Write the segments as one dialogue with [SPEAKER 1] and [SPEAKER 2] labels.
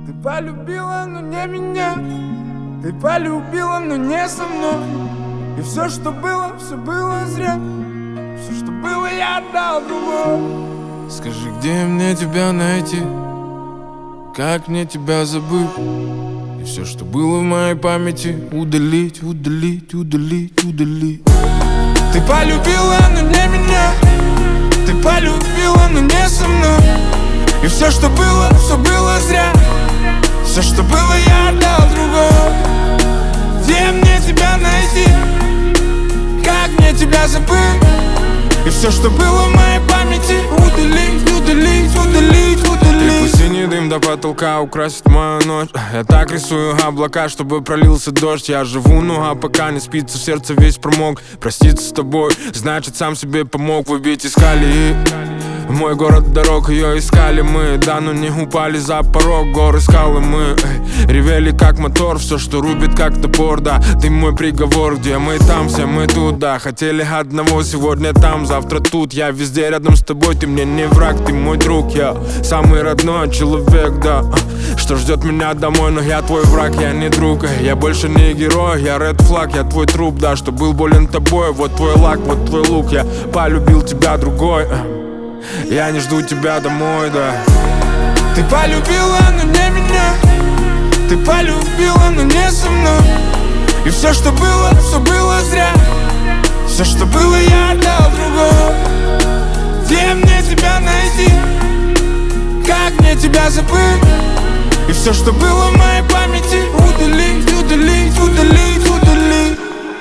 [SPEAKER 1] Ты полюбила, но не меня. Ты полюбила, но не со мной. И все, что было зря. Все, что было, я отдал другому. Скажи, где мне тебя найти? Как мне тебя забыть? И все, что было в моей памяти, удалить, удалить, удалить, удалить. Ты полюбила, но не меня. Ты полюбила, но не со мной. И все, что было зря. Все, что было, я отдал другому. Где мне тебя найти? Как мне тебя забыть? И все, что было в моей памяти, удалить, удалить, удалить, удалить. И пусть синий дым до потолка украсит мою ночь. Я так рисую облака, чтобы пролился дождь. Я живу, а пока не спится, в сердце весь промок. Проститься с тобой, значит сам себе помог выбить из колеи. В мой город дорог, ее искали мы. Да, но не упали за порог, горы, скалы мы ревели как мотор, все, что рубит как топор, да. Ты мой приговор, где мы там, все мы тут, да. Хотели одного, сегодня там, завтра тут. Я везде рядом с тобой, ты мне не враг, ты мой друг. Я самый родной человек, да. Что ждет меня домой, но я твой враг, я не друг. Я больше не герой, я ред флаг, я твой труп, да. Что был болен тобой, вот твой лак, вот твой лук. Я полюбил тебя другой. Я не жду тебя домой, да. Ты полюбила, но не меня. Ты полюбила, но не со мной. И все, что было зря. Все, что было, я отдал другому. Где мне тебя найти? Как мне тебя забыть? И все, что было в моей памяти, удалить, удалить, удалить, удалить.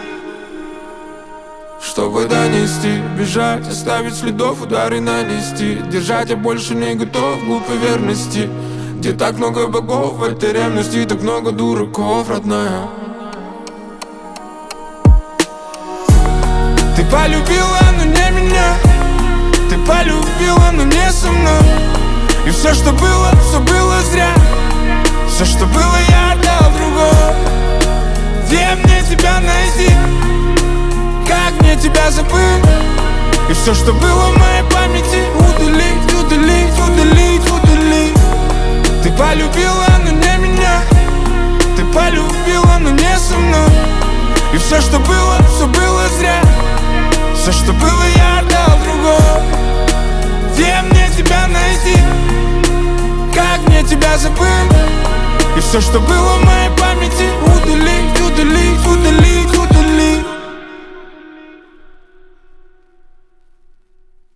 [SPEAKER 1] Чтобы донести, бежать, оставить следов, удары нанести. Держать я больше не готов, глупой верности. Где так много богов в этой ревности, так много дураков, родная. Ты полюбила, но не меня. Ты полюбила, но не со мной. И все, что было зря. Все, что было, я отдал другому. Где мне тебя найти? Как мне тебя забыть? И все, что было в моей памяти, удалить, удалить, удалить, удалить. Ты полюбила, но не меня. Ты полюбила, но не со мной. И все, что было зря. Все, что было, я отдал другому. Где мне тебя найти? Как мне тебя забыть? И все, что было в моей